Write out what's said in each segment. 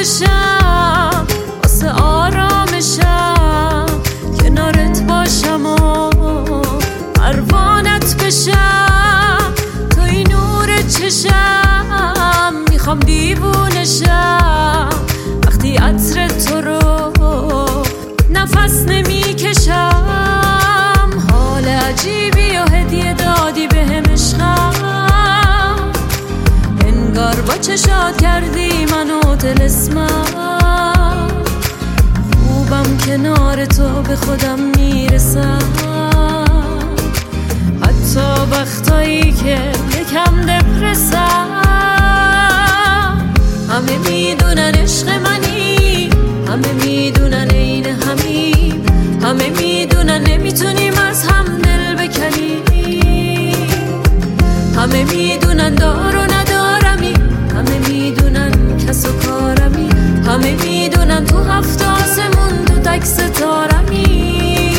بشم واسه آرامشم، کنارت باشم و پروانت بشم، توی نور چشم میخوام دیوونشم، وقتی عطر تو رو نفس نمیکشم. حال عجیبی و هدیه دادی بهم عشقم، انگار با چشات کردی منو طلسمم، خوبم کنار تو به خودم میرسم، حتی وقتایی که یکم دپرسم. همه میدونن عشق منی، همه میدونن عین همیم، همه میدونن نمیتونیم از هم دل بکنیم، همه میدونن دار و ندارمی، همه میدونن کس و کارمی، همه میدونن تو هفت آسمون تو تک ستارمی.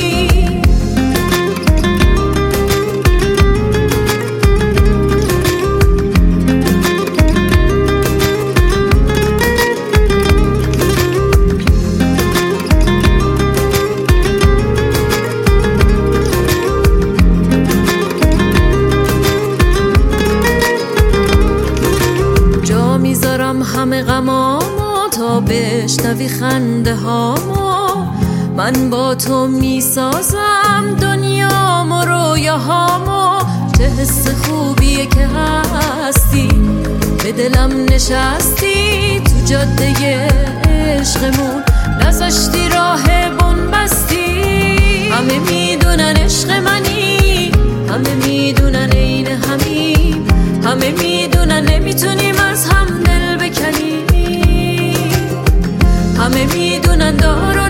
میذارم همه غمامو تا بشنوی خنده هامو، من با تو میسازم دنیامو رویاهامو. چه حس خوبیه که هستی به دلم نشستی، تو جاده عشقمون نذاشتی راه بنبستی. همه میدونن عشق منی، همه میدونن عین همیم، همه میدونن نمیتونیم از هم دل بکنیم، همه میدونن دار